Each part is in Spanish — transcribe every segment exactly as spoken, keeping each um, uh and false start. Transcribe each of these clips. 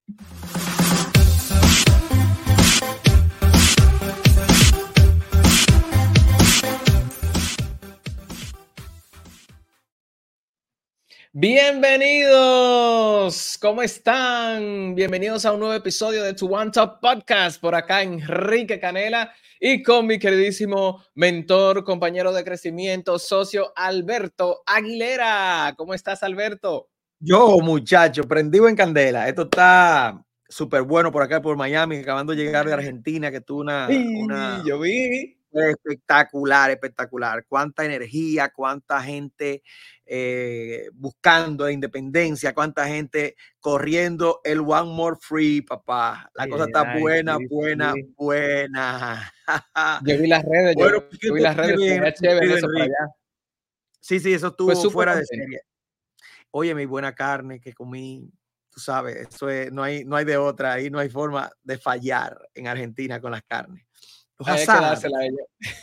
Bienvenidos, ¿cómo están? Bienvenidos a un nuevo episodio de Tu One Top Podcast. Por acá Enrique Canela y con mi queridísimo mentor, compañero de crecimiento, socio Alberto Aguilera. ¿Cómo estás, Alberto? Yo, muchacho, prendido en candela. Esto está súper bueno por acá, por Miami, acabando de llegar de Argentina, que tuvo una, Sí, una yo vi. espectacular, espectacular. Cuánta energía, cuánta gente eh, buscando la independencia, cuánta gente corriendo el One More Free, papá. La Ay, cosa ay, está ay, buena, sí, buena, sí. buena. Yo vi las redes, Bueno, yo, ¿qué yo vi te las redes, bien, era chévere eso por Enrique? allá. Sí, sí, eso Pues estuvo súper fuera de contento. serie. Oye, mi buena carne que comí, tú sabes, eso es, no hay, no hay de otra, ahí no hay forma de fallar en Argentina con las carnes. Los Hay que asados. dársela a ella.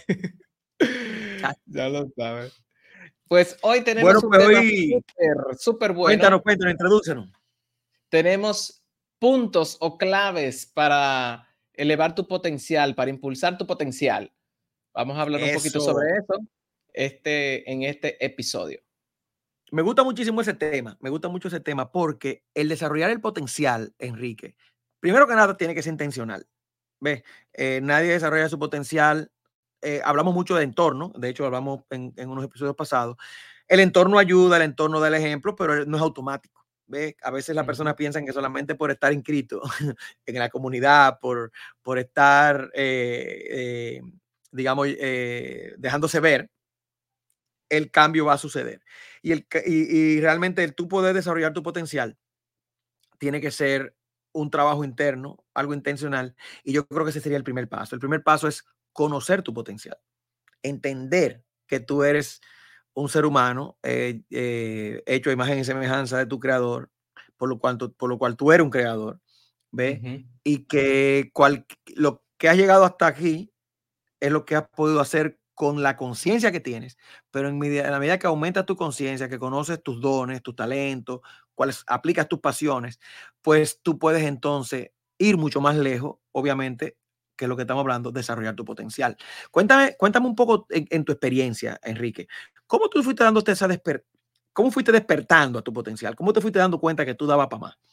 Ya lo sabes. Pues hoy tenemos Bueno, un pues tema hoy, súper, súper bueno. cuéntanos, cuéntanos, introdúcenos. Tenemos puntos o claves para elevar tu potencial, para impulsar tu potencial. Vamos a hablar un poquito Eso. sobre eso este, en este episodio. Me gusta muchísimo ese tema, me gusta mucho ese tema porque el desarrollar el potencial, Enrique, primero que nada tiene que ser intencional. ¿Ves? Eh, nadie desarrolla su potencial. Eh, hablamos mucho de entorno, de hecho hablamos en, en unos episodios pasados. El entorno ayuda, el entorno da el ejemplo, pero no es automático. ¿Ves? A veces las personas piensan que solamente por estar inscrito en la comunidad, por, por estar, eh, eh, digamos, eh, dejándose ver, el cambio va a suceder. Y, el, y, y realmente el tú poder desarrollar tu potencial tiene que ser un trabajo interno, algo intencional. Y yo creo que ese sería el primer paso. El primer paso es conocer tu potencial, entender que tú eres un ser humano eh, eh, hecho a imagen y semejanza de tu creador, por lo cual, por lo cual tú eres un creador, ¿ves? Uh-huh. Y que cual, lo que has llegado hasta aquí es lo que has podido hacer con la conciencia que tienes, pero en, medida, en la medida que aumentas tu conciencia, que conoces tus dones, tus talentos, cuáles aplicas tus pasiones, pues tú puedes entonces ir mucho más lejos, obviamente, que es lo que estamos hablando, desarrollar tu potencial. Cuéntame, cuéntame un poco en, en tu experiencia, Enrique. ¿Cómo tú fuiste dándote esa desper ¿Cómo fuiste despertando a tu potencial? ¿Cómo te fuiste dando cuenta que tú dabas para más?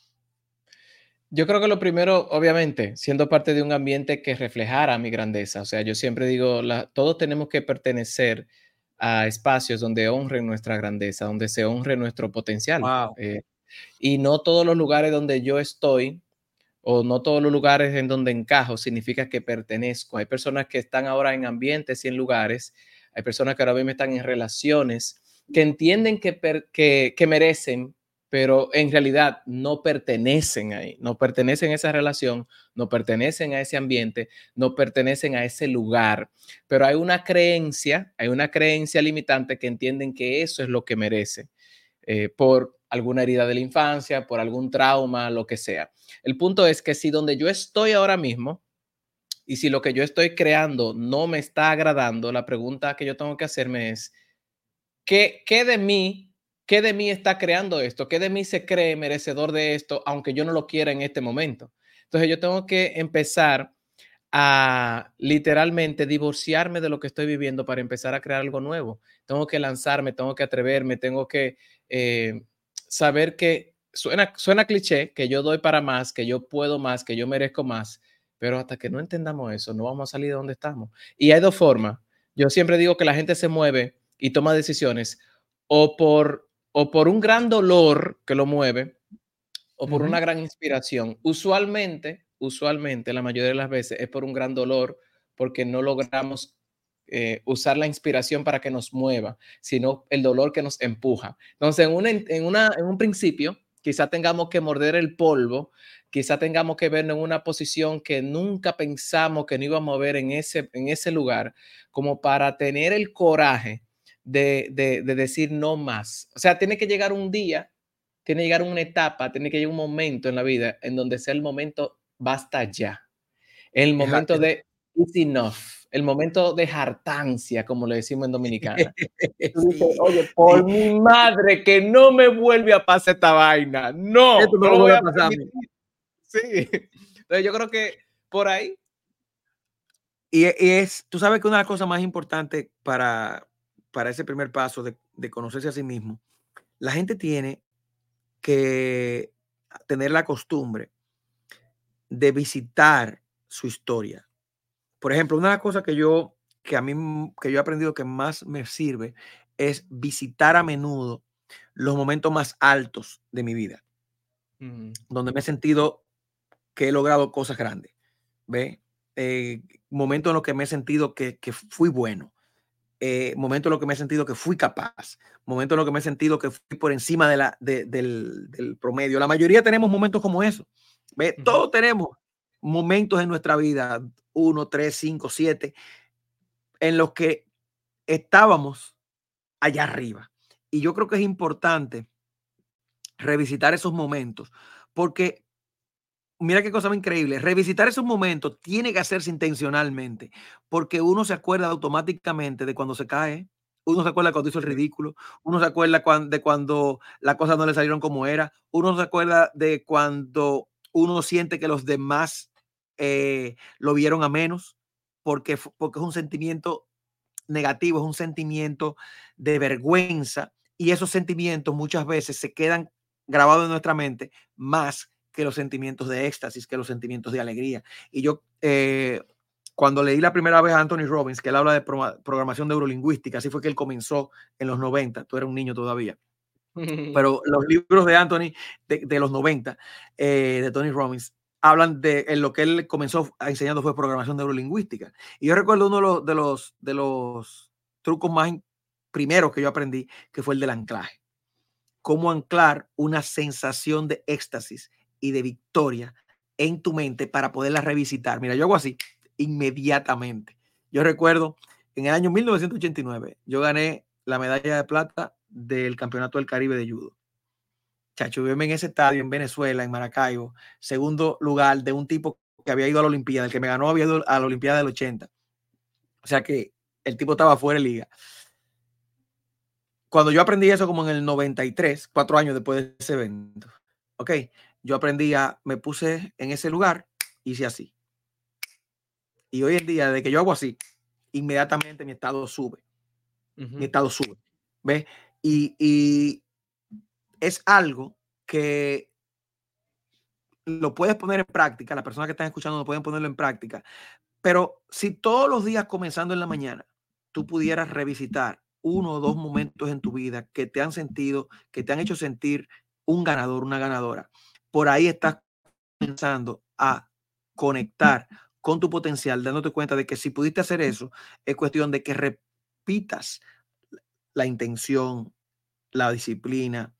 Yo creo que lo primero, obviamente, siendo parte de un ambiente que reflejara mi grandeza. O sea, yo siempre digo, la, todos tenemos que pertenecer a espacios donde honren nuestra grandeza, donde se honre nuestro potencial. Wow. Eh, y no todos los lugares donde yo estoy o no todos los lugares en donde encajo significa que pertenezco. Hay personas que están ahora en ambientes y en lugares, hay personas que ahora mismo están en relaciones que entienden que, per, que, que merecen, pero en realidad no pertenecen ahí, no pertenecen a esa relación, no pertenecen a ese ambiente, no pertenecen a ese lugar. Pero hay una creencia, hay una creencia limitante que entienden que eso es lo que merece, eh, por alguna herida de la infancia, por algún trauma, lo que sea. El punto es que si donde yo estoy ahora mismo y si lo que yo estoy creando no me está agradando, la pregunta que yo tengo que hacerme es, ¿qué, qué de mí ¿Qué de mí está creando esto? ¿Qué de mí se cree merecedor de esto, aunque yo no lo quiera en este momento? Entonces yo tengo que empezar a literalmente divorciarme de lo que estoy viviendo para empezar a crear algo nuevo. Tengo que lanzarme, tengo que atreverme, tengo que eh, saber que suena, suena cliché, que yo doy para más, que yo puedo más, que yo merezco más, pero hasta que no entendamos eso, no vamos a salir de donde estamos. Y hay dos formas. Yo siempre digo que la gente se mueve y toma decisiones o por o por un gran dolor que lo mueve, o por uh-huh. una gran inspiración. Usualmente, usualmente, la mayoría de las veces es por un gran dolor, porque no logramos eh, usar la inspiración para que nos mueva, sino el dolor que nos empuja. Entonces, en, una, en, una, en un principio, quizá tengamos que morder el polvo, quizá tengamos que vernos en una posición que nunca pensamos que no íbamos a ver en ese, en ese lugar, como para tener el coraje De, de, de decir no más. O sea, tiene que llegar un día, tiene que llegar una etapa, tiene que llegar un momento en la vida en donde sea el momento basta ya. El momento de it's enough, el momento de hartancia, como le decimos en Dominicana. Tú dices, Sí, oye, por sí. mi madre, que no me vuelve a pasar esta vaina. No, Esto no, no lo lo voy voy a a pasar. permitir. Sí. Entonces yo creo que por ahí. Y, y es, tú sabes que una de las cosas más importantes para, para ese primer paso de, de conocerse a sí mismo, la gente tiene que tener la costumbre de visitar su historia. Por ejemplo, una de las cosas que yo, que a mí, que yo he aprendido que más me sirve es visitar a menudo los momentos más altos de mi vida, Mm. donde me he sentido que he logrado cosas grandes. ¿Ve? Eh, momentos en los que me he sentido que, que fui bueno. Eh, momentos en los que me he sentido que fui capaz. Momentos en los que me he sentido que fui por encima de la, de, del, del promedio. La mayoría tenemos momentos como eso. ¿Ve? Ujú. Todos tenemos momentos en nuestra vida, uno, tres, cinco, siete, en los que estábamos allá arriba. Y yo creo que es importante revisitar esos momentos, porque mira qué cosa más increíble, revisitar esos momentos tiene que hacerse intencionalmente, porque uno se acuerda automáticamente de cuando se cae, uno se acuerda cuando hizo el ridículo, uno se acuerda cuan- de cuando las cosas no le salieron como era, uno se acuerda de cuando uno siente que los demás eh, lo vieron a menos, porque, fu- porque es un sentimiento negativo, es un sentimiento de vergüenza y esos sentimientos muchas veces se quedan grabados en nuestra mente más que los sentimientos de éxtasis, que los sentimientos de alegría. Y yo, eh, cuando leí la primera vez a Anthony Robbins, que él habla de pro programación neurolingüística, así fue que él comenzó en los noventa, tú eras un niño todavía, pero los libros de Anthony de, de los noventa, eh, de Tony Robbins, hablan de en lo que él comenzó enseñando fue programación neurolingüística. Y yo recuerdo uno de los, de los, de los trucos más primeros que yo aprendí, que fue el del anclaje. Cómo anclar una sensación de éxtasis y de victoria en tu mente para poderla revisitar. Mira, yo hago así inmediatamente. Yo recuerdo en el año mil novecientos ochenta y nueve, yo gané la medalla de plata del Campeonato del Caribe de Judo. Chacho, verme en ese estadio en Venezuela, en Maracaibo, segundo lugar de un tipo que había ido a la Olimpiada, el que me ganó había ido a la Olimpiada del ochenta. O sea que el tipo estaba fuera de liga. Cuando yo aprendí eso como en el noventa y tres, cuatro años después de ese evento, ok, yo aprendí a, me puse en ese lugar, hice así. Y hoy en día, desde que yo hago así, inmediatamente mi estado sube. Ujú. Mi estado sube. ¿Ves? Y, y es algo que lo puedes poner en práctica, las personas que están escuchando lo pueden ponerlo en práctica, pero si todos los días comenzando en la mañana, tú pudieras revisitar uno o dos momentos en tu vida que te han sentido, que te han hecho sentir un ganador, una ganadora, por ahí estás comenzando a conectar con tu potencial, dándote cuenta de que si pudiste hacer eso, es cuestión de que repitas la intención, la disciplina,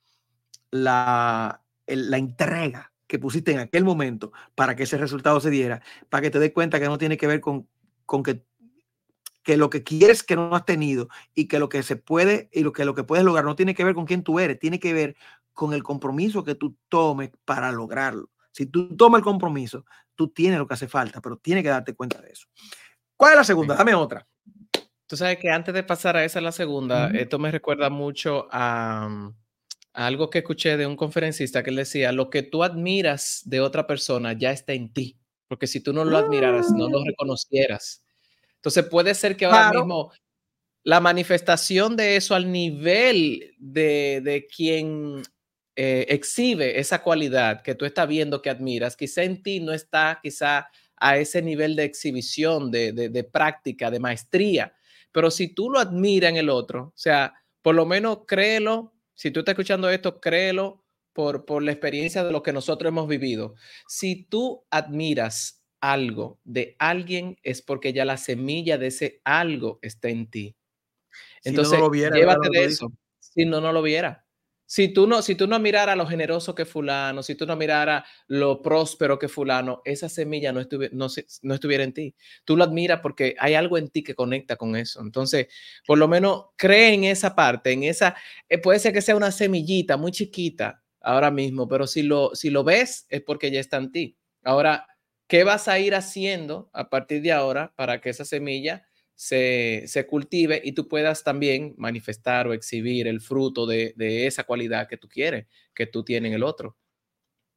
la, el, la entrega que pusiste en aquel momento para que ese resultado se diera, para que te des cuenta que no tiene que ver con, con que, que lo que quieres que no has tenido y que lo que se puede y lo que, lo que puedes lograr no tiene que ver con quién tú eres, tiene que ver con el compromiso que tú tomes para lograrlo. Si tú tomas el compromiso, tú tienes lo que hace falta, pero tienes que darte cuenta de eso. ¿Cuál es la segunda? Sí. Dame otra. Tú sabes que antes de pasar a esa, la segunda, Ujú. esto me recuerda mucho a, mm, a algo que escuché de un conferencista que él decía, lo que tú admiras de otra persona ya está en ti, porque si tú no lo admiraras, no lo Mm, reconocieras. Entonces puede ser que ahora claro. mismo la manifestación de eso al nivel de, de quien eh, exhibe esa cualidad que tú estás viendo que admiras, quizá en ti no está quizá a ese nivel de exhibición, de, de, de práctica, de maestría, pero si tú lo admiras en el otro, o sea, por lo menos créelo, si tú estás escuchando esto, créelo por, por la experiencia de lo que nosotros hemos vivido. Si tú admiras algo de alguien, es porque ya la semilla de ese algo está en ti. Si no, no Entonces, lo viera, ¿verdad? llévate Lo que de tú dices. eso, si no, no lo viera. Si tú no, si tú no miraras lo generoso que fulano, si tú no miraras lo próspero que fulano, esa semilla no, estuvi no, no estuviera en ti. Tú lo admiras porque hay algo en ti que conecta con eso. Entonces, por lo menos cree en esa parte, en esa, eh, puede ser que sea una semillita muy chiquita ahora mismo, pero si lo, si lo ves es porque ya está en ti. Ahora, ¿qué vas a ir haciendo a partir de ahora para que esa semilla se, se cultive y tú puedas también manifestar o exhibir el fruto de, de esa cualidad que tú quieres, que tú tienes en el otro?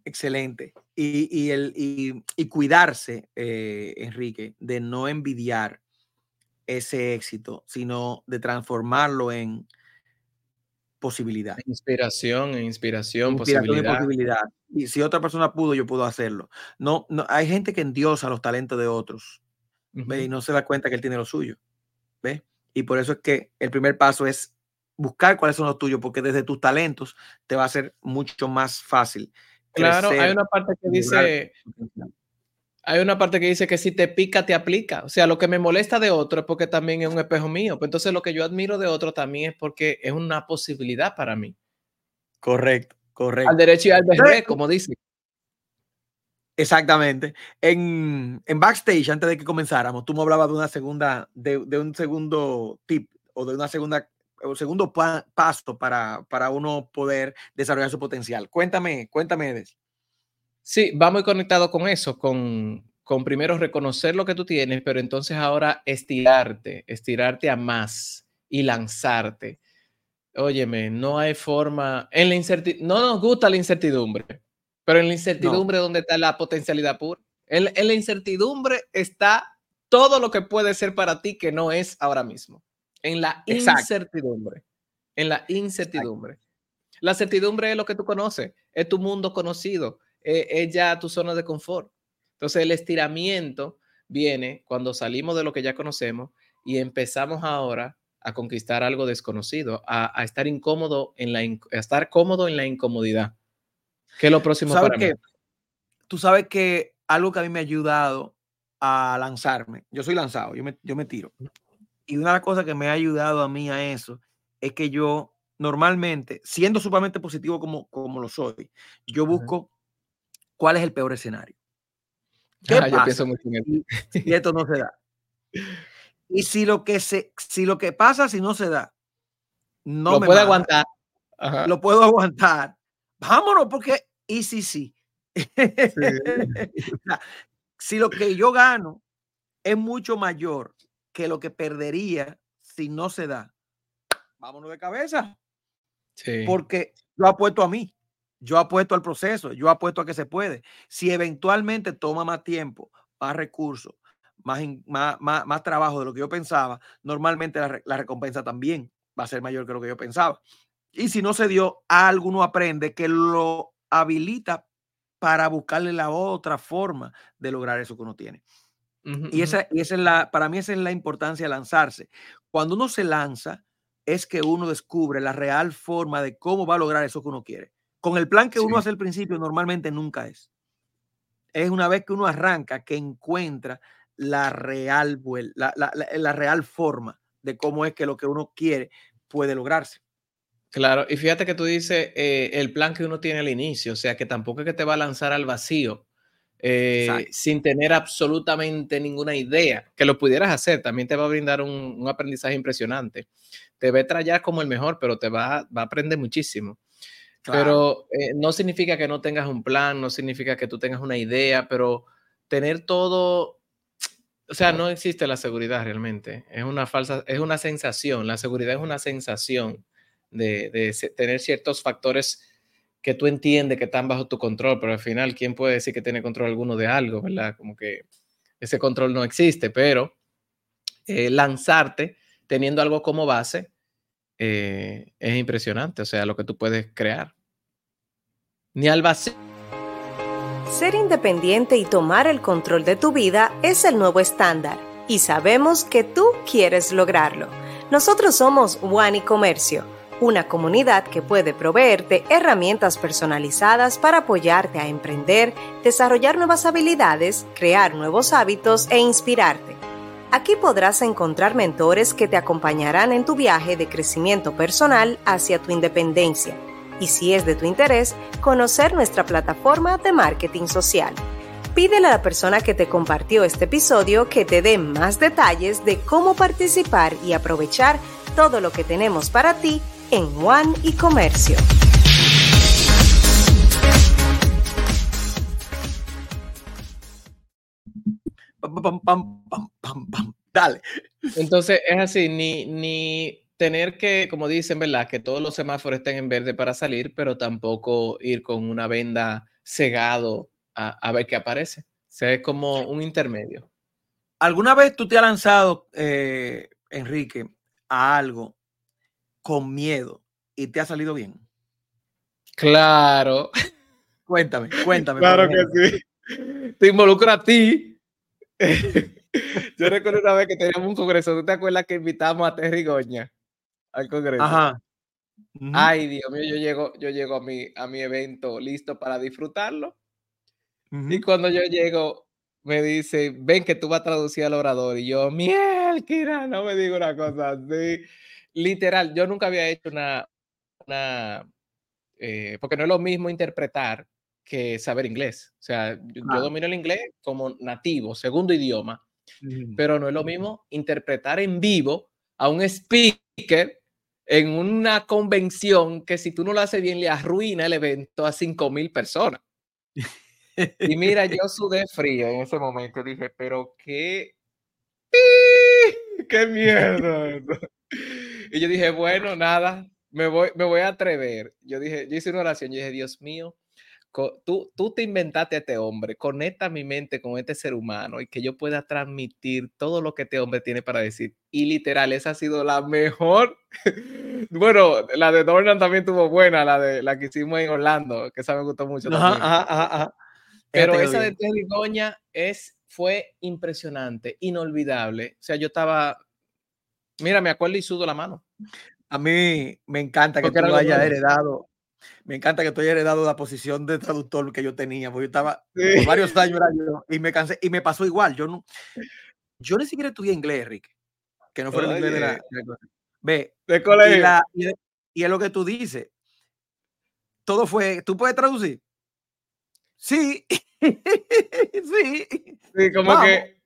Excelente. Y, y, el, y, y cuidarse, eh, Enrique, de no envidiar ese éxito, sino de transformarlo en posibilidad. Inspiración, inspiración, Inspiración y posibilidad. posibilidad. Y si otra persona pudo, yo puedo hacerlo. No, no, hay gente que endiosa los talentos de otros, ¿ve? Y Ujú. no se da cuenta que él tiene lo suyo, ¿ve? Y por eso es que el primer paso es buscar cuáles son los tuyos, porque desde tus talentos te va a ser mucho más fácil Claro, hay crecer una parte que y lograr dice, tu potencial. hay una parte que dice que si te pica, te aplica. O sea, lo que me molesta de otro es porque también es un espejo mío. Pues entonces lo que yo admiro de otro también es porque es una posibilidad para mí. Correcto, Al correcto. derecho y al Entonces, revés, como dice. exactamente. En, en backstage, antes de que comenzáramos, tú me hablabas de una segunda, de, de un segundo tip o de una segunda, o segundo pa, paso para, para uno poder desarrollar su potencial. Cuéntame, cuéntame de eso. Sí, va muy conectado con eso, con, con primero reconocer lo que tú tienes, pero entonces ahora estirarte, estirarte a más y lanzarte. Óyeme, no hay forma, en la incertidumbre, no nos gusta la incertidumbre, pero en la No, incertidumbre donde está la potencialidad pura. En, en la incertidumbre está todo lo que puede ser para ti que no es ahora mismo. En la exacto, incertidumbre, en la exacto. incertidumbre. La certidumbre es lo que tú conoces, es tu mundo conocido, es, es ya tu zona de confort. Entonces el estiramiento viene cuando salimos de lo que ya conocemos y empezamos ahora a conquistar algo desconocido, a, a estar incómodo en la a estar cómodo en la incomodidad. ¿Qué es lo Tú próximo sabes para mí? que, tú sabes que algo que a mí me ha ayudado a lanzarme, yo soy lanzado, yo me, yo me tiro. Y una de las cosas que me ha ayudado a mí a eso es que yo normalmente, siendo sumamente positivo como, como lo soy, yo Ajá. busco cuál es el peor escenario. ¿Qué Ah, yo pienso pasa mucho en si, eso. si esto no se da? Y si lo que se, si lo que pasa si no se da, no Lo me puede mata, aguantar. Ajá. lo puedo aguantar. Vámonos, porque y si sí. Sí. O sea, si lo que yo gano es mucho mayor que lo que perdería si no se da, vámonos de cabeza. Sí. Porque yo apuesto a mí, yo apuesto al proceso, yo apuesto a que se puede. Si eventualmente toma más tiempo, más recursos, más, más, más, más trabajo de lo que yo pensaba, normalmente la, la recompensa también va a ser mayor que lo que yo pensaba. Y si no se dio, algo uno aprende que lo habilita para buscarle la otra forma de lograr eso que uno tiene. Ujú, Y ujú. esa, y esa es la, para mí esa es la importancia de lanzarse. Cuando uno se lanza, es que uno descubre la real forma de cómo va a lograr eso que uno quiere. Con el plan que uno Sí. hace al principio, normalmente nunca es. Es una vez que uno arranca que encuentra la real, la, la, la, la real forma de cómo es que lo que uno quiere puede lograrse. Claro, y fíjate que tú dices eh, el plan que uno tiene al inicio, o sea que tampoco es que te va a lanzar al vacío eh, Exacto. sin tener absolutamente ninguna idea, que lo pudieras hacer, también te va a brindar un, un aprendizaje impresionante. Te va a traer como el mejor, pero te va, va a aprender muchísimo. Claro. Pero eh, no significa que no tengas un plan, no significa que tú tengas una idea, pero tener todo, o sea, no existe la seguridad realmente. Es una falsa, es una sensación. La seguridad es una sensación de, de se- tener ciertos factores que tú entiendes que están bajo tu control, pero al final, ¿quién puede decir que tiene control alguno de algo, verdad? Como que ese control no existe, pero eh, lanzarte teniendo algo como base eh, es impresionante, o sea, lo que tú puedes crear. Ni al vacío. Ser independiente y tomar el control de tu vida es el nuevo estándar y sabemos que tú quieres lograrlo. Nosotros somos One y Comercio, una comunidad que puede proveerte herramientas personalizadas para apoyarte a emprender, desarrollar nuevas habilidades, crear nuevos hábitos e inspirarte. Aquí podrás encontrar mentores que te acompañarán en tu viaje de crecimiento personal hacia tu independencia. Y si es de tu interés, conocer nuestra plataforma de marketing social. Pídele a la persona que te compartió este episodio que te dé más detalles de cómo participar y aprovechar todo lo que tenemos para ti en One y Comercio. Pam, pam, pam, pam, pam, pam. Dale. Entonces es así, ni, ni tener que, como dicen, ¿verdad? Que todos los semáforos estén en verde para salir, pero tampoco ir con una venda cegado a, a ver qué aparece. O sea, es como un intermedio. ¿Alguna vez tú te has lanzado, eh, Enrique, a algo con miedo y te ha salido bien? Claro. Cuéntame, cuéntame. Claro que sí. Te involucra a ti. Yo recuerdo una vez que teníamos un congreso. ¿Tú te acuerdas que invitamos a Terry Goña al congreso? Ajá. Uh-huh. Ay, Dios mío, yo llego, yo llego a mi, a mi evento listo para disfrutarlo. Uh-huh. Y cuando yo llego, me dice, ven que tú vas a traducir al orador. Y yo, mielquira, no me digo una cosa así. Literal, yo nunca había hecho una, una eh, porque no es lo mismo interpretar que saber inglés. O sea, yo, Claro. yo domino el inglés como nativo, segundo idioma, uh-huh. pero no es lo mismo interpretar en vivo a un speaker en una convención que si tú no lo haces bien le arruina el evento a cinco mil personas. Y mira, yo sudé frío en ese momento. Dije, pero qué, qué mierda. Y yo dije, bueno, nada, me voy, me voy a atrever. Yo dije, yo hice una oración, yo dije, Dios mío, tú, tú te inventaste a este hombre, conecta mi mente con este ser humano y que yo pueda transmitir todo lo que este hombre tiene para decir. Y literal, esa ha sido la mejor. Bueno, la de Dornan también tuvo buena, la de la que hicimos en Orlando, que esa me gustó mucho ajá, también. Ajá, ajá, ajá. Pero esa de Terry Goña es, fue impresionante, inolvidable. O sea, yo estaba, mira, me acuerdo y sudo la mano. A mí me encanta que Porque tú hayas heredado, me encanta que tú hayas heredado la posición de traductor que yo tenía, porque yo estaba, sí. por varios años era yo, y me cansé, y me pasó igual. Yo no, yo ni siquiera estudié inglés, Enrique, que no fuera el inglés de la, de la Ve, de colegio. Y, la, y, y es lo que tú dices. Todo fue, ¿tú puedes traducir? Sí. sí. Sí, como Vamos. que.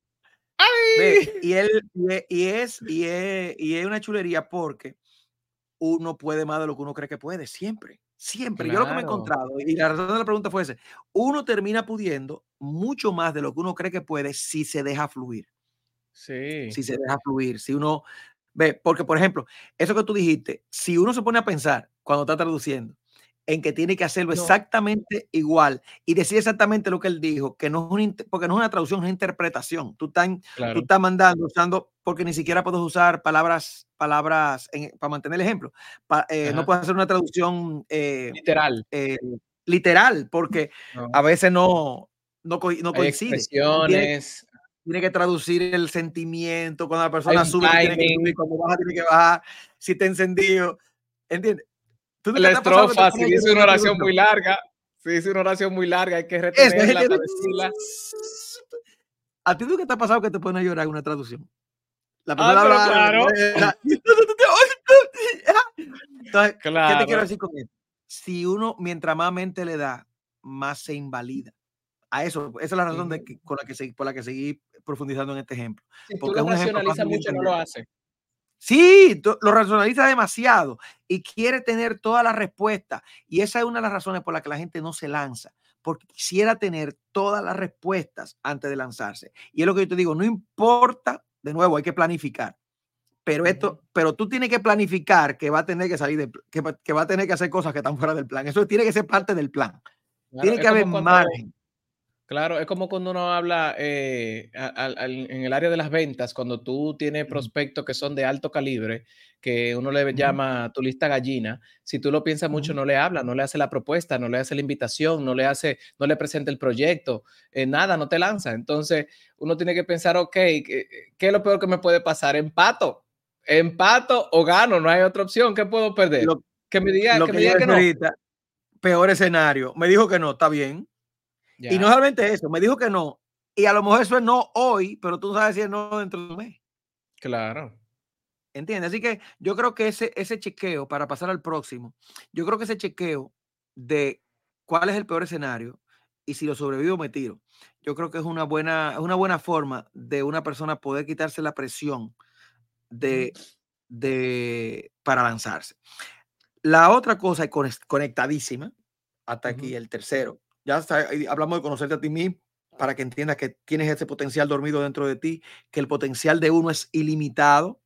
Ve, y, él, y, es, y, es, y es una chulería porque uno puede más de lo que uno cree que puede, siempre, siempre. Claro. Yo lo que me he encontrado, y la razón de la pregunta fue ese, uno termina pudiendo mucho más de lo que uno cree que puede si se deja fluir. Sí. Si se deja fluir, si uno ve, porque por ejemplo, eso que tú dijiste, si uno se pone a pensar cuando está traduciendo en que tiene que hacerlo no. exactamente igual y decir exactamente lo que él dijo, que no es una, porque no es una traducción, es una interpretación. Tú estás, claro. tú estás mandando, usando, porque ni siquiera puedes usar palabras, palabras en, para mantener el ejemplo. Pa, eh, no puedes hacer una traducción eh, literal. Eh, literal, porque no. a veces no, no, co no coincide. Expresiones. Tiene que traducir el sentimiento, cuando la persona sube, tiene que subir, cuando baja, tiene que bajar, si está encendido. ¿Entiendes? La estrofa, si dice una oración muy larga, si dice una oración muy larga, hay que retenerla para decirla. ¿A ti nunca te ha pasado que te pones a llorar en una traducción? La persona ah, habla, claro. Entonces, claro. ¿Qué te quiero decir con esto? Si uno, mientras más mente le da, más se invalida. A eso, esa es la razón uh-huh. de que, con la que se, por la que seguí profundizando en este ejemplo. Si porque tú lo racionalizas mucho, no lo hace. Sí, lo racionaliza demasiado y quiere tener todas las respuestas. Y esa es una de las razones por las que la gente no se lanza, porque quisiera tener todas las respuestas antes de lanzarse. Y es lo que yo te digo, no importa, de nuevo, hay que planificar. Pero esto, uh-huh. pero tú tienes que planificar que va a tener que salir de, que, que va a tener que hacer cosas que están fuera del plan. Eso tiene que ser parte del plan. Claro, tiene que haber cuando, margen. Claro, es como cuando uno habla eh, a, a, a, en el área de las ventas, cuando tú tienes prospectos que son de alto calibre, que uno le uh-huh. llama tu lista gallina. Si tú lo piensas mucho, uh-huh. no le habla, no le hace la propuesta, no le hace la invitación, no le hace, no le presenta el proyecto, eh, nada, no te lanza. Entonces, uno tiene que pensar, ok, ¿qué, qué es lo peor que me puede pasar? Empato. Empato o gano, no hay otra opción. ¿Qué puedo perder? Lo, que me diga lo que, que, me diga que no. Ahorita, peor escenario. Me dijo que no, está bien. Ya. Y no solamente eso, me dijo que no. Y a lo mejor eso es no hoy, pero tú sabes si es no dentro de un mes. Claro. ¿Entiendes? Así que yo creo que ese, ese chequeo, para pasar al próximo, yo creo que ese chequeo de cuál es el peor escenario y si lo sobrevivo me tiro, yo creo que es una buena, es una buena forma de una persona poder quitarse la presión de, de, para lanzarse. La otra cosa es conectadísima, hasta aquí uh-huh. el tercero. Ya está, hablamos de conocerte a ti mismo para que entiendas que tienes ese potencial dormido dentro de ti, que el potencial de uno es ilimitado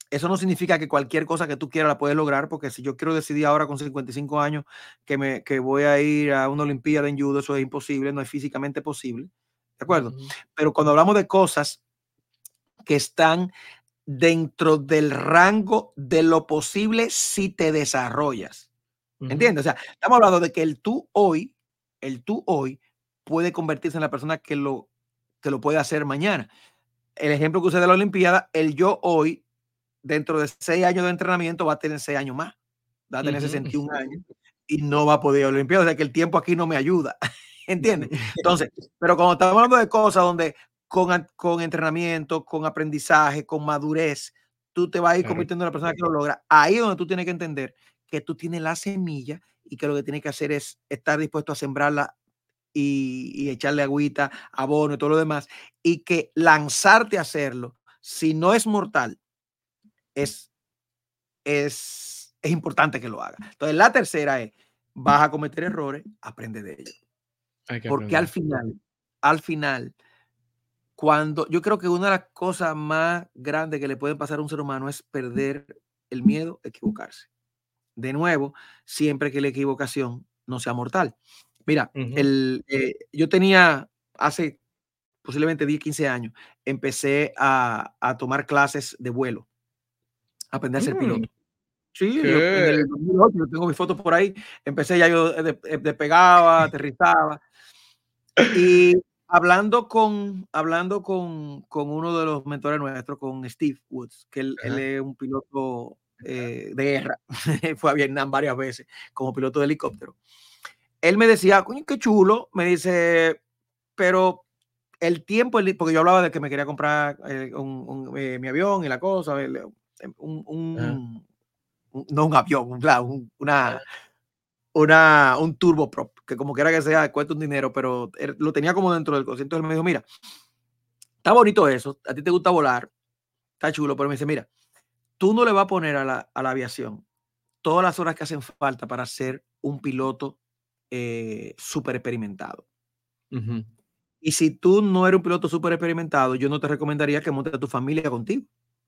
Eso no significa que cualquier cosa que tú quieras la puedes lograr, porque si yo quiero decidir ahora con cincuenta y cinco años que, me, que voy a ir a una olimpiada en judo, eso es imposible, no es físicamente posible, ¿de acuerdo? Uh-huh. Pero cuando hablamos de cosas que están dentro del rango de lo posible si te desarrollas, uh-huh. ¿Entiendes? O sea, estamos hablando de que el tú hoy, el tú hoy puede convertirse en la persona que lo, que lo puede hacer mañana. El ejemplo que usé de la olimpiada, el yo hoy, dentro de seis años de entrenamiento va a tener seis años más, va a tener uh-huh. sesenta y un años y no va a poder ir a la Olimpiada, o sea que el tiempo aquí no me ayuda, ¿entiendes? Entonces, pero cuando estamos hablando de cosas donde con, con entrenamiento, con aprendizaje, con madurez, tú te vas a ir convirtiendo en la persona que lo logra, ahí es donde tú tienes que entender que tú tienes la semilla y que lo que tienes que hacer es estar dispuesto a sembrarla y, y echarle agüita, abono y todo lo demás, y que lanzarte a hacerlo, si no es mortal, Es, es, es importante que lo haga. Entonces, la tercera es, vas a cometer errores, aprende de ellos. Porque aprender. al final, al final, cuando yo creo que una de las cosas más grandes que le pueden pasar a un ser humano es perder el miedo a equivocarse. De nuevo, siempre que la equivocación no sea mortal. Mira, uh-huh. el, eh, yo tenía hace posiblemente diez, quince años, empecé a, a tomar clases de vuelo. Aprender a ser mm. piloto. Sí, yo, en el dos mil ocho, yo tengo mis fotos por ahí. Empecé ya yo despegaba, aterrizaba. Y hablando con, hablando con, con uno de los mentores nuestros, con Steve Woods, que él, él es un piloto eh, de guerra. Fue a Vietnam varias veces como piloto de helicóptero. Él me decía, coño, qué chulo. Me dice, pero el tiempo, porque yo hablaba de que me quería comprar eh, un, un, eh, mi avión y la cosa, un, un, un, no un avión, un, un, una, una, un turboprop, que como quiera que sea, cuesta un dinero, pero él, lo tenía como dentro del concierto. Él me dijo, mira, está bonito eso, a ti te gusta volar, está chulo, pero me dice, mira, tú no le vas a poner a la, a la aviación todas las horas que hacen falta para ser un piloto eh, súper experimentado. Uh-huh. Y si tú no eres un piloto súper experimentado, yo no te recomendaría que montes a tu familia contigo.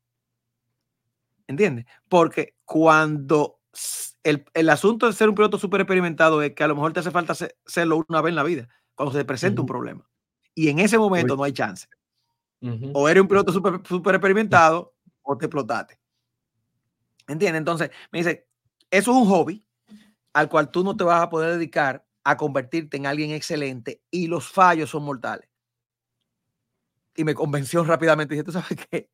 ¿Entiendes? Porque cuando el, el asunto de ser un piloto súper experimentado es que a lo mejor te hace falta serlo una vez en la vida, cuando se te presenta uh-huh. un problema. Y en ese momento Uy. no hay chance. Uh-huh. O eres un piloto súper super experimentado uh-huh. o te explotaste. ¿Entiendes? Entonces, me dice, eso es un hobby al cual tú no te vas a poder dedicar a convertirte en alguien excelente y los fallos son mortales. Y me convenció rápidamente. Dije, ¿tú sabes qué?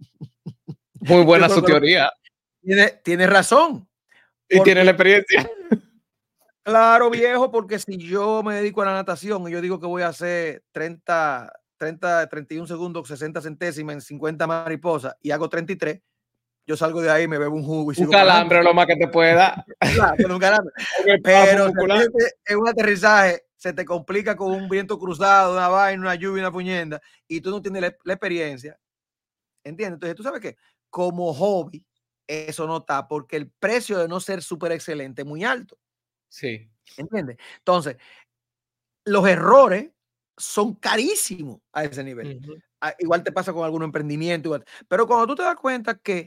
Muy buena su teoría. Tiene, tiene razón. Y tiene la experiencia. Claro, viejo, porque si yo me dedico a la natación y yo digo que voy a hacer treinta, treinta, treinta y un segundos, sesenta centésimas en cincuenta mariposas y hago treinta y tres, yo salgo de ahí, me bebo un jugo y sigo. Un calambre lo más que te pueda. Claro, un calambre. Pero en un aterrizaje se te complica con un viento cruzado, una vaina, una lluvia, una puñenda, y tú no tienes la, la experiencia. ¿Entiendes? Entonces, ¿tú sabes qué? Como hobby, eso no está, porque el precio de no ser súper excelente es muy alto. Sí. ¿Entiendes? Entonces, los errores son carísimos a ese nivel. Uh-huh. Igual te pasa con algún emprendimiento, igual. Pero cuando tú te das cuenta que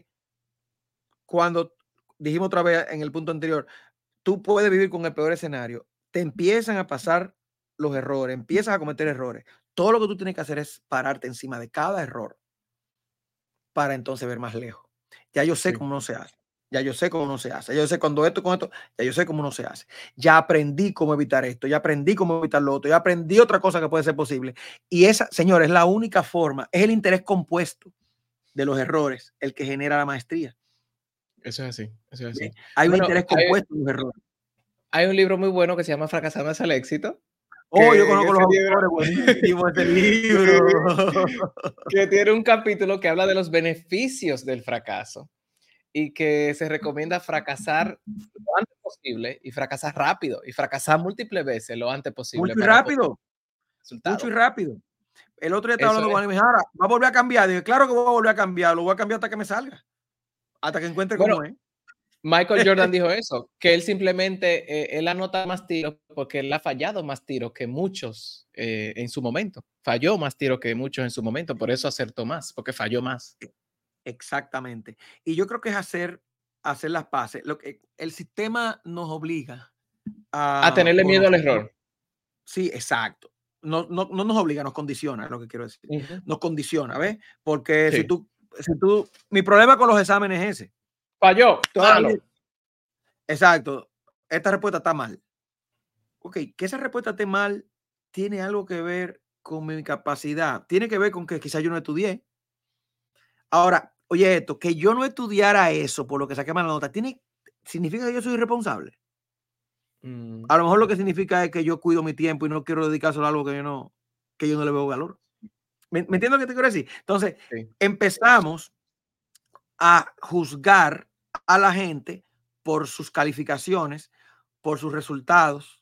cuando dijimos otra vez en el punto anterior, tú puedes vivir con el peor escenario, te empiezan a pasar los errores, empiezas a cometer errores. Todo lo que tú tienes que hacer es pararte encima de cada error para entonces ver más lejos. Ya yo sé sí. cómo no se hace. Ya yo sé cómo no se hace. Ya yo sé cuando esto con esto, ya yo sé cómo no se hace. Ya aprendí cómo evitar esto, ya aprendí cómo evitar lo otro, ya aprendí otra cosa que puede ser posible. Y esa, señores, es la única forma, es el interés compuesto de los errores el que genera la maestría. Eso es así, eso es así. Hay bueno, un interés compuesto hay, de los errores. Hay un libro muy bueno que se llama Fracasando hacia el éxito. Oh, yo conozco los autores, buenísimo este libro. Que tiene un capítulo que habla de los beneficios del fracaso y que se recomienda fracasar lo antes posible y fracasar rápido y fracasar múltiples veces lo antes posible. Mucho y rápido. Mucho y rápido. El otro día estaba hablando con Juan y me dijo, ahora, ¿va a volver a cambiar? Dije, claro que voy a volver a cambiar, lo voy a cambiar hasta que me salga. Hasta que encuentre bueno, cómo es. Michael Jordan dijo eso, que él simplemente, eh, él anota más tiros porque él ha fallado más tiros que muchos eh, en su momento. Falló más tiros que muchos en su momento, por eso acertó más, porque falló más. Exactamente. Y yo creo que es hacer, hacer las paces. Lo que, el sistema nos obliga A a tenerle miedo al conocer. error. Sí, exacto. No, no, no nos obliga, nos condiciona, es lo que quiero decir. Ujú. Nos condiciona, ¿ves? Porque si Sí. tú, si tú, mi problema con los exámenes es ese. Falló, Toda la malo. vida- Exacto. Esta respuesta está mal. Ok, que esa respuesta esté mal tiene algo que ver con mi capacidad. Tiene que ver con que quizás yo no estudié. Ahora, oye, esto, que yo no estudiara eso por lo que saqué mala nota, ¿tiene, significa que yo soy irresponsable? Mm. A lo mejor lo que significa es que yo cuido mi tiempo y no quiero dedicárselo a algo que yo no, que yo no le veo valor. ¿Me, me entiendes lo que te quiero decir? Entonces, Sí. empezamos a juzgar a la gente por sus calificaciones, por sus resultados,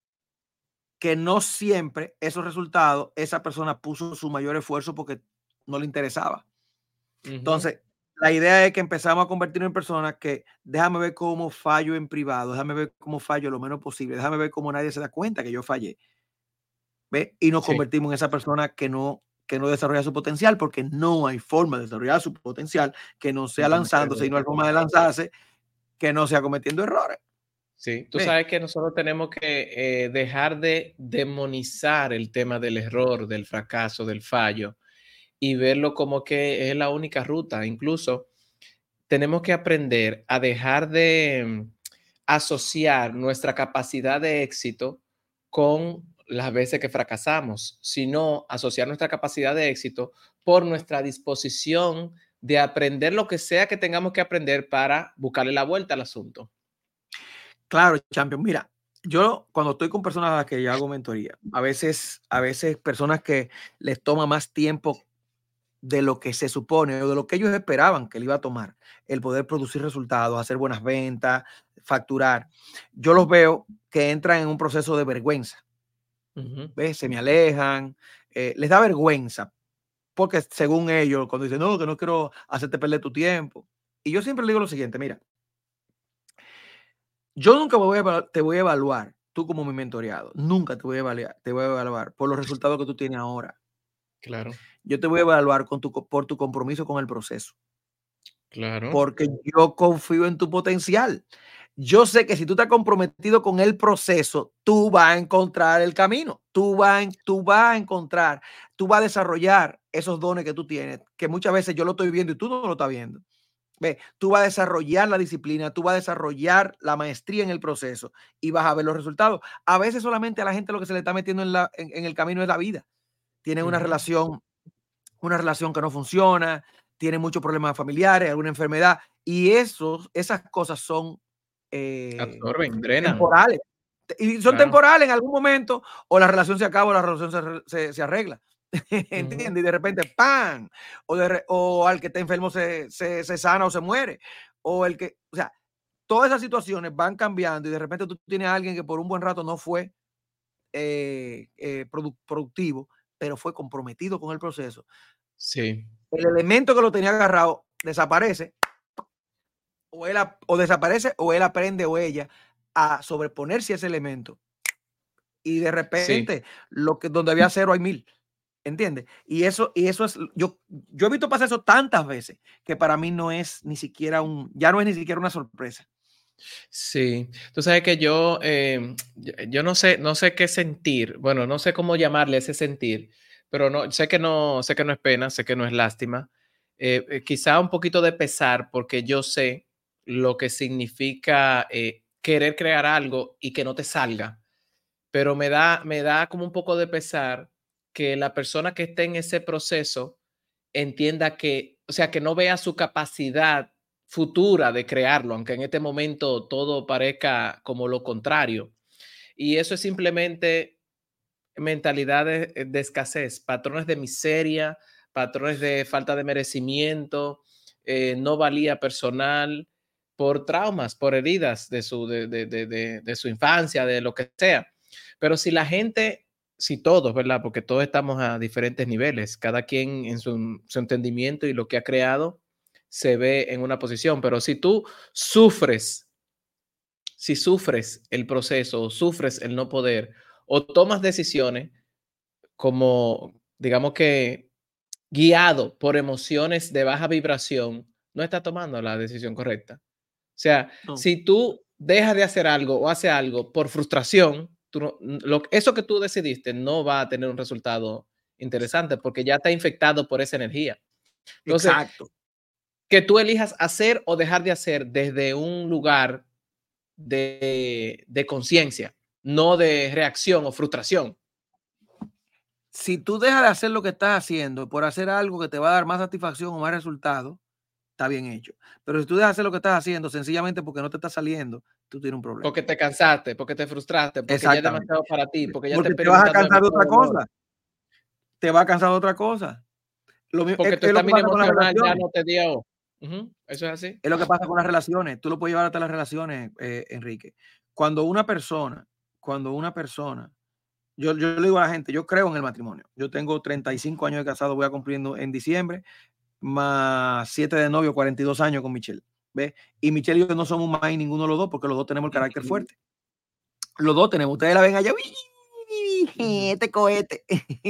que no siempre esos resultados, esa persona puso su mayor esfuerzo porque no le interesaba. Ujú. Entonces, la idea es que empezamos a convertirnos en personas que déjame ver cómo fallo en privado, déjame ver cómo fallo lo menos posible, déjame ver cómo nadie se da cuenta que yo fallé. ¿Ve? Y nos Sí. convertimos en esa persona que no, que no desarrolla su potencial, porque no hay forma de desarrollar su potencial que no sea Sin cometer lanzándose, y no hay errores. forma de lanzarse que no sea cometiendo errores. Sí, tú ¿Ve? sabes que nosotros tenemos que eh, dejar de demonizar el tema del error, del fracaso, del fallo y verlo como que es la única ruta. Incluso tenemos que aprender a dejar de mm, asociar nuestra capacidad de éxito con las veces que fracasamos, sino asociar nuestra capacidad de éxito por nuestra disposición de aprender lo que sea que tengamos que aprender para buscarle la vuelta al asunto. Claro, champion. Mira, yo cuando estoy con personas a las que yo hago mentoría, a veces, a veces personas que les toma más tiempo de lo que se supone o de lo que ellos esperaban que le iba a tomar el poder producir resultados, hacer buenas ventas, facturar. Yo los veo que entran en un proceso de vergüenza. Ujú. ¿Ves? Se me alejan, eh, les da vergüenza, porque según ellos, cuando dicen, no, que no quiero hacerte perder tu tiempo. Y yo siempre le digo lo siguiente, mira, yo nunca me voy a, te voy a evaluar, tú como mi mentoreado, nunca te voy a evaluar, te voy a evaluar por los resultados que tú tienes ahora. Claro, Yo te voy a evaluar con tu, por tu compromiso con el proceso, claro. porque yo confío en tu potencial. Yo sé que si tú estás comprometido con el proceso, tú vas a encontrar el camino, tú vas, a, tú vas a encontrar, tú vas a desarrollar esos dones que tú tienes, que muchas veces yo lo estoy viendo y tú no lo estás viendo. Ve, tú vas a desarrollar la disciplina, tú vas a desarrollar la maestría en el proceso y vas a ver los resultados. A veces solamente a la gente lo que se le está metiendo en, la, en, en el camino es la vida. Tienen una Ujú. relación, una relación que no funciona, tienen muchos problemas familiares, alguna enfermedad, y esos, esas cosas son eh, Absorben, drenan. temporales. Y son Claro. temporales en algún momento, o la relación se acaba o la relación se, se, se arregla. ¿Entiendes? Ujú. Y de repente, ¡pam! O, de, o al que está enfermo se, se, se sana o se muere. O el que, o sea, todas esas situaciones van cambiando y de repente tú tienes a alguien que por un buen rato no fue eh, eh, produ productivo, pero fue comprometido con el proceso. Sí. El elemento que lo tenía agarrado desaparece, o, él, o desaparece, o él aprende o ella a sobreponerse a ese elemento. Y de Sí. repente, lo que donde había cero hay mil. ¿Entiendes? Y eso, y eso es, yo, yo he visto pasar eso tantas veces que para mí no es ni siquiera un, ya no es ni siquiera una sorpresa. Sí, tú sabes que yo, eh, yo yo no sé, no sé qué sentir, bueno, no sé cómo llamarle ese sentir, pero no, sé que no, sé que no es pena, sé que no es lástima, eh, eh, quizá un poquito de pesar porque yo sé lo que significa eh, querer crear algo y que no te salga, pero me da, me da como un poco de pesar que la persona que esté en ese proceso entienda que, o sea, que no vea su capacidad futura de crearlo, aunque en este momento todo parezca como lo contrario. Y eso es simplemente mentalidad de, eh, de escasez, patrones de miseria, patrones de falta de merecimiento, eh, no valía personal, por traumas, por heridas de su, de, de, de, de, de su infancia, de lo que sea. Pero si la gente, si todos, ¿verdad? Porque todos estamos a diferentes niveles, cada quien en su, su entendimiento y lo que ha creado se ve en una posición, pero si tú sufres, si sufres el proceso o sufres el no poder o tomas decisiones como, digamos que guiado por emociones de baja vibración, no está tomando la decisión correcta. O sea, No. si tú dejas de hacer algo o haces algo por frustración, tú no, lo, eso que tú decidiste no va a tener un resultado interesante porque ya está infectado por esa energía. Entonces, exacto. Que tú elijas hacer o dejar de hacer desde un lugar de, de conciencia, no de reacción o frustración. Si tú dejas de hacer lo que estás haciendo por hacer algo que te va a dar más satisfacción o más resultado, está bien hecho. Pero si tú dejas de hacer lo que estás haciendo sencillamente porque no te está saliendo, tú tienes un problema. Porque te cansaste, porque te frustraste, porque ya es demasiado para ti, porque ya porque te, te vas a cansar de otra cosa. Te va a cansar de otra cosa. Lo, porque es, tu es estamina emocional ya no te dio. Uh-huh. Eso es así. Es lo que pasa con las relaciones. Tú lo puedes llevar hasta las relaciones, eh, Enrique. Cuando una persona, cuando una persona, yo, yo le digo a la gente, yo creo en el matrimonio. Yo tengo treinta y cinco años de casado, voy a cumplir en diciembre, más siete de novio, cuarenta y dos años con Michelle. ¿Ves? Y Michelle y yo no somos más ninguno de los dos, porque los dos tenemos el carácter fuerte. Los dos tenemos, ustedes la ven allá, este cohete.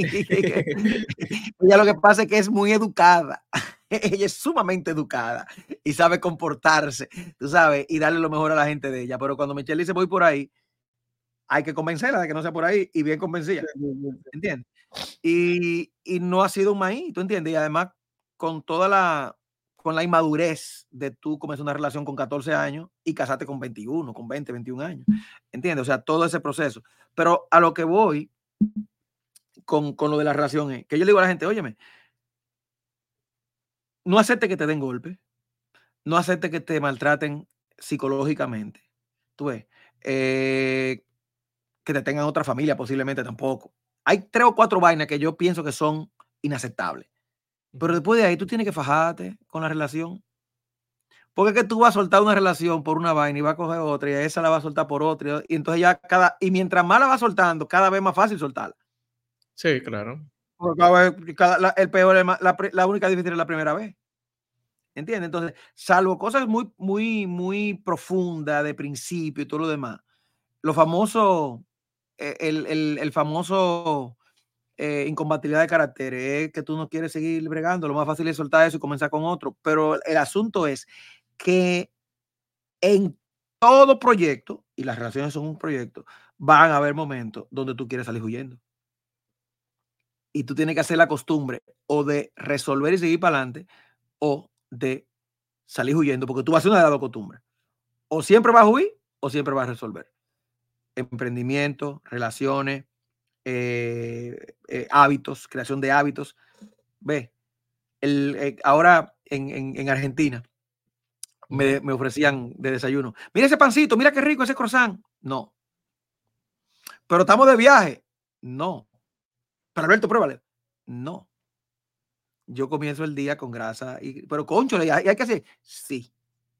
Ella lo que pasa es que es muy educada. Ella es sumamente educada y sabe comportarse, tú sabes, y darle lo mejor a la gente de ella. Pero cuando Michelle dice voy por ahí, hay que convencerla de que no sea por ahí y bien convencida. ¿Entiendes? Y, y no ha sido un maíz, ¿tú entiendes? Y además, con toda la, con la inmadurez de tú comenzar una relación con catorce años y casarte con veintiuno, con veinte, veintiún años. ¿Entiendes? O sea, todo ese proceso. Pero a lo que voy con, con lo de la relación es que yo le digo a la gente, óyeme, no acepte que te den golpe, no acepte que te maltraten psicológicamente. Tú ves, eh, que te tengan otra familia posiblemente tampoco. Hay tres o cuatro vainas que yo pienso que son inaceptables. Pero después de ahí tú tienes que fajarte con la relación. Porque es que tú vas a soltar una relación por una vaina y vas a coger otra y a esa la vas a soltar por otra. Y entonces ya cada, y mientras más la vas soltando, cada vez más fácil soltarla. Sí, claro. Porque cada vez, cada, la, el peor, la, la, la única difícil es la primera vez. ¿Entiendes? Entonces, salvo cosas muy, muy, muy profundas de principio y todo lo demás, lo famoso, el, el, el famoso eh, incompatibilidad de caracteres es que tú no quieres seguir bregando, lo más fácil es soltar eso y comenzar con otro. Pero el asunto es que en todo proyecto, y las relaciones son un proyecto, van a haber momentos donde tú quieres salir huyendo. Y tú tienes que hacer la costumbre o de resolver y seguir para adelante o de salir huyendo, porque tú vas a hacer una de las dos costumbres. O siempre vas a huir o siempre vas a resolver. Emprendimiento, relaciones, eh, eh, hábitos, creación de hábitos. Ve, el, eh, ahora en, en, en Argentina me, me ofrecían de desayuno. Mira ese pancito, mira qué rico ese croissant. No. Pero estamos de viaje. No. Pero Alberto, pruébale. No. Yo comienzo el día con grasa. Y, pero concho, ¿y hay, hay que hacer? Sí.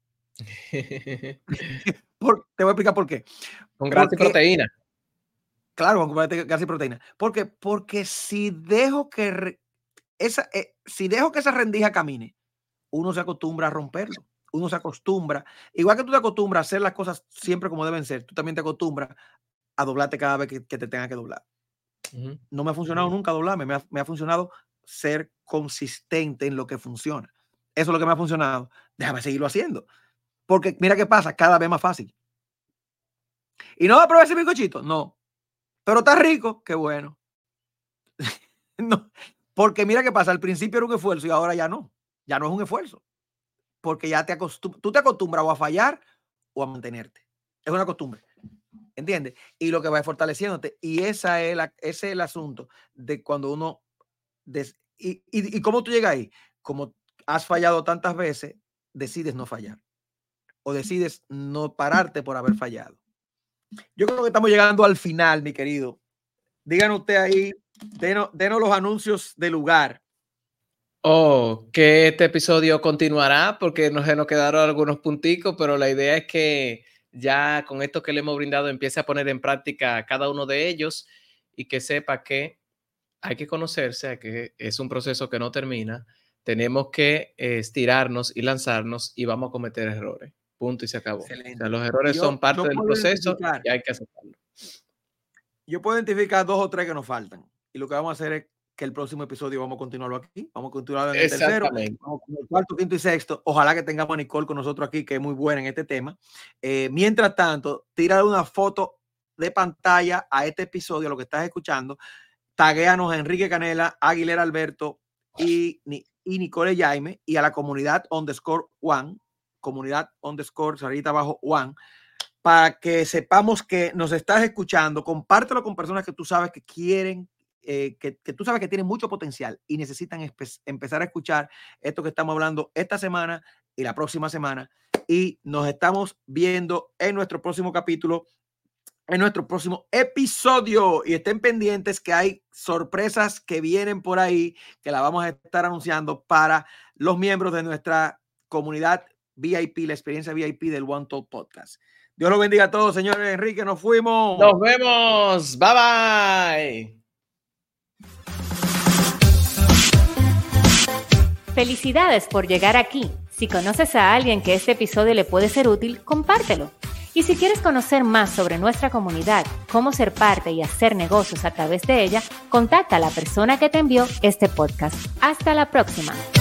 Por, te voy a explicar por qué. Con grasa y proteína. Claro, con grasa y proteína. ¿Por qué? Porque si dejo que re, esa, eh, si dejo que esa rendija camine, uno se acostumbra a romperlo. Uno se acostumbra, igual que tú te acostumbras a hacer las cosas siempre como deben ser, tú también te acostumbras a doblarte cada vez que, que te tenga que doblar. Uh-huh. No me ha funcionado uh-huh. nunca doblarme, me ha, me ha funcionado ser consistente en lo que funciona. Eso es lo que me ha funcionado. Déjame seguirlo haciendo. Porque mira qué pasa, cada vez más fácil. ¿Y no va a probar ese bizcochito? No. Pero está rico, qué bueno. No, porque mira qué pasa, al principio era un esfuerzo y ahora ya no. Ya no es un esfuerzo. Porque ya te acostumbras, tú te acostumbras o a fallar o a mantenerte. Es una costumbre. ¿Entiendes? Y lo que va fortaleciéndote. Y esa es la, ese es el asunto de cuando uno... Des, y, y, ¿Y cómo tú llegas ahí? Como has fallado tantas veces, decides no fallar. O decides no pararte por haber fallado. Yo creo que estamos llegando al final, mi querido. Díganos usted ahí, denos, denos los anuncios del lugar. Oh, que este episodio continuará porque nos, nos quedaron algunos punticos, pero la idea es que ya con esto que le hemos brindado empiece a poner en práctica cada uno de ellos y que sepa que hay que conocerse, que es un proceso que no termina, tenemos que eh, estirarnos y lanzarnos y vamos a cometer errores. Punto y se acabó. O sea, los errores yo, son parte del proceso y hay que aceptarlo. Yo puedo identificar dos o tres que nos faltan y lo que vamos a hacer es que el próximo episodio vamos a continuarlo aquí. Vamos a continuarlo en el tercero. Vamos con el cuarto, quinto y sexto. Ojalá que tengamos a Nicole con nosotros aquí, que es muy buena en este tema. Eh, mientras tanto, tírale una foto de pantalla a este episodio, a lo que estás escuchando. Taguéanos a Enrique Canela, Aguilera Alberto y, y Nicole Jaime, y a la comunidad underscore one, comunidad underscore, ahorita abajo one, para que sepamos que nos estás escuchando. Compártelo con personas que tú sabes que quieren, eh, que, que tú sabes que tienen mucho potencial y necesitan empezar a escuchar esto que estamos hablando esta semana y la próxima semana. Y nos estamos viendo en nuestro próximo capítulo, en nuestro próximo episodio. Y estén pendientes que hay sorpresas que vienen por ahí, que la vamos a estar anunciando para los miembros de nuestra comunidad V I P, la experiencia V I P del One Talk Podcast. Dios los bendiga a todos, señores. Enrique, nos fuimos. Nos vemos. Bye bye. Felicidades por llegar aquí. Si conoces a alguien que este episodio le puede ser útil, compártelo. Y si quieres conocer más sobre nuestra comunidad, cómo ser parte y hacer negocios a través de ella, contacta a la persona que te envió este podcast. Hasta la próxima.